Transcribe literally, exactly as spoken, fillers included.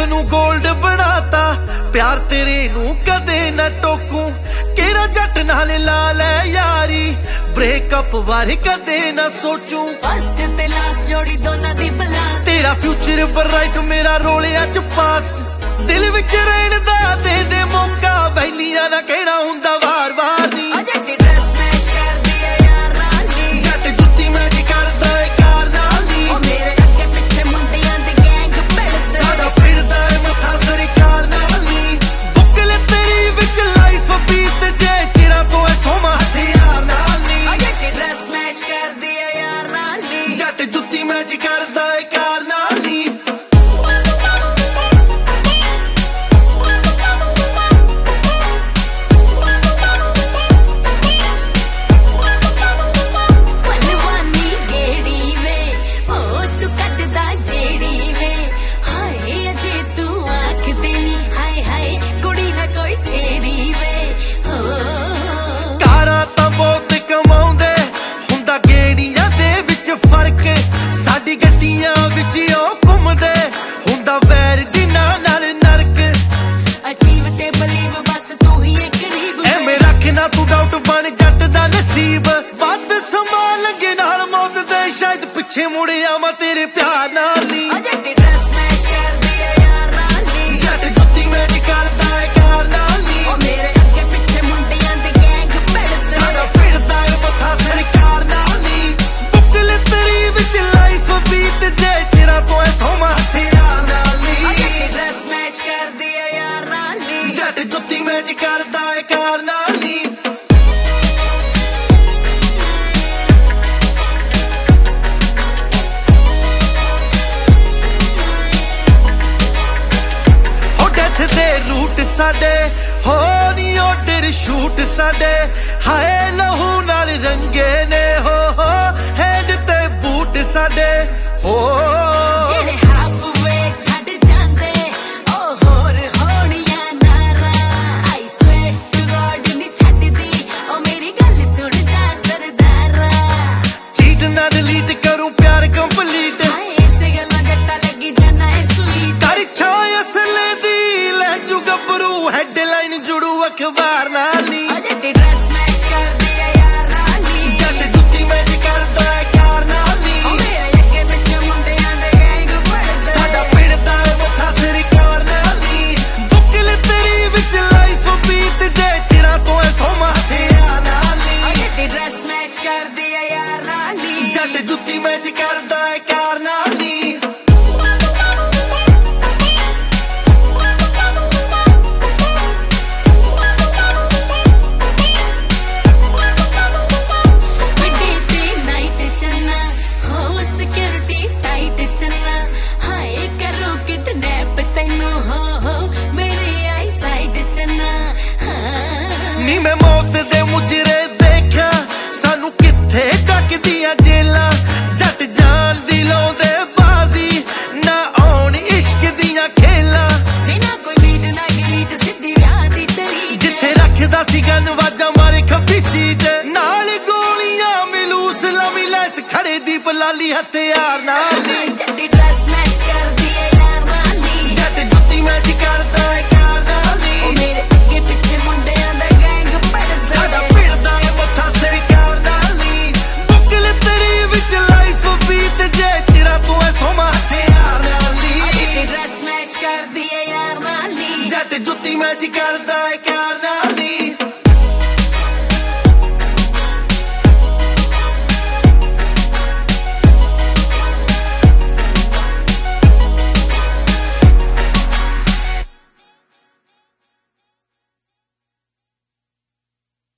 ਨੂੰ ਗੋਲਡ ਬਣਾਤਾ ਪਿਆਰ ਤੇਰੇ ਨੂੰ ਕਦੇ ਨਾ ਟੋਕੂ ਕਿਹੜਾ ਜੱਟ ਨਾਲ ਲਾ ਲੈ ਯਾਰੀ ਬ੍ਰੇਕਅਪ ਬਾਰੇ ਕਦੇ ਨਾ ਸੋਚੂ ਫਸਟ ਤੇ ਲਾਸਟ ਜੋੜੀ ਦੋਨਾਂ ਦੀ ਬਲਾਸਟ ਤੇਰਾ ਫਿਊਚਰ ਬਰਾਈਟ ਮੇਰਾ ਰੋਲਿਆਂ ਚ ਪਾਸਟ ਦਿਲ ਵਿੱਚ ਰਹਿਣ ਦਾ ਦੇ ਦੇ ਮੌਕਾ ਵੈਲੀਆਂ ਨਾ ਕਹਿਣਾ ਹੁੰਦਾ ਵਾਰ ਵਾਰ ਨਹੀਂ ਜੱਟੀ ਡਰੈਸ ਮੈਚ ਕਰਦੀ ਐ ਯਾਰ ਨਾਲ ਨੀ ਜੱਟ ਜੁੱਤੀ ਮੈਚ ਕਰਦਾ ਏ ਕਾਰ ਨਾਲ ਨੀ ਉਹ ਮੇਰੇ ਅੱਗੇ ਪਿੱਛੇ ਮੁੰਡਿਆਂ ਦੀ ਗੈਂਗ ਭਿੜਦੇ ਸਾਡਾ ਫਿਰਦਾ ਏ ਮੱਥਾ ਸਰਕਾਰ ਨਾਲ ਨੀ ਬੁੱਕਲ ਤੇਰੀ ਵਿੱਚ ਲਾਈਫ ਬੀਤ ਜੇ ਚਿਰਾਂ ਤੋਂ ਐ ਸੋਮਾ ਹਥਿਆਰ ਨਾਲ ਨੀ ਜੱਟੀ ਡਰੈਸ ਮੈਚ ਕਰਦੀ ਐ ਯਾਰ ਨਾਲ ਨੀ ਜੱਟ ਜੁੱਤੀ ਮੈਚ ਕਰਦਾ ਏ ਕਾਰ ਨਾਲ ਨੀ ਸਾਡੀ ਗੱਡੀਆਂ ਵਿੱਚ ਉਹ ਘੁੰਮਦੇ ਹੁੰਦਾ ਵੈਰ ਜਿਨ੍ਹਾਂ ਨਾਲ ਨਰਕ ਅਚੀਵ ਤੇ ਬਲੀਵ ਬਸ ਤੂੰ ਹੀ ਇੱਕ ਰੀਬ ਐਵੇਂ ਰੱਖਣਾ ਤੂੰ ਡਾਊਟ ਬਣ ਜੱਟ ਦਾ ਨਸੀਬ ਵੱਧ ਸਮਾਂ ਲੰਘੇ ਨਾਲ ਮੌਤ ਦੇ ਸ਼ਾਇਦ ਪਿੱਛੇ ਮੁੜਿਆ ਮੈਂ ਤੇਰੇ ਪਿਆਰ ਨਾਲ ਨੀ ਜੱਟੀ ਡਰੈਸ ਮੈਚ ਕਰਦੀ ਐ ਯਾਰ ਨਾਲ ਨੀ ਜੱਟ ਜੁੱਤੀ ਮੈਚ ਕਰਦਾ ਏ ਕਾਰ ਨਾਲ ਨੀ ਉਹ ਮੇਰੇ ਅੱਗੇ ਪਿੱਛੇ ਮੁੰਡਿਆਂ ਦੀ ਗੈਂਗ ਭਿੜਦੇ ਸਾਡਾ ਫਿਰਦਾ ਏ ਮੱਥਾ ਸਰਕਾਰ ਨਾਲ ਨੀ ਬੁੱਕਲ ਤੇਰੀ ਵਿੱਚ ਲਾਈਫ ਬੀਤ ਜੇ ਤੇਰਾ ਤੋਂ ਐ ਸੋਮਾ ਹਥਿਆਰ ਨਾਲ ਨੀ ਜੱਟੀ ਡਰੈਸ ਮੈਚ ਕਰਦੀ ਐ ਯਾਰ ਨਾਲ ਨੀ ਜੱਟ ਜੁੱਤੀ ਮੈਚ ਕਰਦਾ ਏ ਕਾਰ ਨਾਲ ਨੀ ਹੋ ਡੈਥ ਦੇ ਰੂਟ ਸਾਡੇ ਹੋ ਨੀ ਆਰਡਰ ਸ਼ੂਟ ਸਾਡੇ ਹਾਏ ਲਹੂ ਨਾਲ ਰੰਗੇ ਨੇ ਹੋ ਹੋ ਹੈਂਡ ਤੇ ਬੂਟ ਸਾਡੇ ਹੋ ਜਿਹੜੇ ਹਾਫ ਵੇ ਛੱਡ ਜਾਂਦੇ ਉਹ ਹੋਰ ਹੋਣੀਆਂ ਨਾਰਾ ਆਈ ਸਵੇਅਰ ਟੂ ਗॉड ਨੀ ਛੱਡਦੀ ਉਹ ਮੇਰੀ ਗੱਲ ਸੁਣ ਜਾ ਸਰਦਾਰਾ ਚੀਟ ਨਾ ਡਿਲੀਟ ਕਰੂੰ ਪਿਆਰ ਕੰਪਲੀਟ ਹਾਏ ਇਸੇ ਗੱਲਾਂ ਜੱਟਾ ਲੱਗੀ ਜਾਣਾ ਹੈ ਸਵੀਟ ਕਰ ਇੱਛਾ ਅਸਲੇ ਦੀ ਲੈ ਜੂ ਗੱਭਰੂ ਹੈਡਲਾਈਨ ਜੁੜੂ ਅਖਬਾਰ ਨਾਲ ਨੀ ਜੱਟੀ ਡਰੈਸ ਮੈਚ ਕਰਦੀ ਐ ਯਾਰ ਨਾਲ ਨੀ ਜੱਟ ਜੁੱਤੀ ਮੈਚ ਕਰਦਾ ਏ ਕਾਰ ਨਾਲ ਨੀ ਉਹ ਮੇਰੇ ਅੱਗੇ ਪਿੱਛੇ ਮੁੰਡਿਆਂ ਦੇ ਗੈਂਗ ਭਿੜਦੇ ਸਾਡਾ ਫਿਰਦਾ ਏ ਮੱਥਾ ਸਰਕਾਰ ਨਾਲ ਨੀ ਬੁੱਕਲ ਤੇਰੀ ਵਿੱਚ ਲਾਈਫ ਬੀਤ ਜੇ ਚਿਰਾਂ ਤੋਂ ਐ ਸੋਮਾ ਹਥਿਆਰ ਨਾਲ ਨੀ ਜੱਟੀ ਡਰੈਸ ਮੈਚ ਕਰਦੀ ਐ ਯਾਰ ਨਾਲ ਨੀ ਜੱਟ ਜੁੱਤੀ ਮੈਚ ਕਰਦਾ ਏ ਕਾਰ ਨਾਲ ਨੀ ਵੱਡੀ ਤੇ ਨਾਈਟ ਚੰਨਾ ਹੋ ਸਿਕਿਉਰਿਟੀ ਟਾਈਟ ਚੰਨਾ ਹਾਏ ਕਰੋ ਕਿਡਨੈਪ ਤੈਨੂੰ ਹੋ ਹੋ ਮੇਰੇ ਆਈ ਸਾਈਡ ਚੰਨਾ ਹਾਂ ਨੀ ਮੈਂ ਮੌਤ ਦੇ ਮੁਜਰੇ ਦੇਖਿਆ ਸਾਨੂੰ ਕਿੱਥੇ ਡੱਕਦੀਆਂ ਜੇਲਾਂ ਜੱਟ ਜਾਨ ਦੀ ਲਾਉਂਦੇ ਬਾਜ਼ੀ ਨਾ ਆਉਣ ਇਸ਼ਕ ਦੀਆਂ ਖੇਲਾਂ ਬਿਨਾ ਕੋਈ ਮੀਟ ਨਾ ਗਲੀਟ ਸਿੱਧੀ ਵਿਆਹ ਦੀ ਤਰੀਕ ਜਿੱਥੇ ਰੱਖਦਾ ਸੀ ਗਨ ਵਾਜਾਂ ਮਾਰੇ ਖੱਬੀ ਸੀਟ ਨਾਲ ਗੋਲੀਆਂ ਮਿਲੂ ਸਲਾਮੀ ਲੈਸ ਖੜੇ ਦੀ ਪਲਾਲੀ ਹਥਿਆਰ ਨਾਲ ਨੀ ਜੱਟੀ ਡਰੈਸ ਮੈਚ ਕਰਦੀ ਐ ਯਾਰ ਨਾਲ ਨੀ ਜੱਟ ਜੁੱਤੀ ਮੈਚ ਕਰਦਾ ਏ ਕਾਰ ਨਾਲ ਉਹ ਨੀ ਮੇਰੇ ਅੱਗੇ ਪਿੱਛੇ ਮੁੰਡਿਆਂ ਦਾ ਗੈਂਗ ਸਾਡਾ ਭਿੜਦੇ ਫਿਰਦਾ ਏ ਮੱਥਾ ਸਰਕਾਰ ਨਾਲ ਨੀ ਬੁੱਕਲ ਤੇਰੀ ਵਿੱਚ ਲਾਈਫ ਬੀਤ ਜੇ ਚਿਰਾਂ ਤੋਂ ਐ ਸੋਮਾ ਹਥਿਆਰ ਨਾਲ ਜੱਟੀ ਨੀ ਡਰੈਸ ਮੈਚ ਕਰਦੀ ਐ ਯਾਰ ਨਾਲ ਨੀ ਜੱਟ ਜੁੱਤੀ ਮੈਚ ਕਰਦਾ ਏ ਕਾਰ ਨਾਲ ਨੀ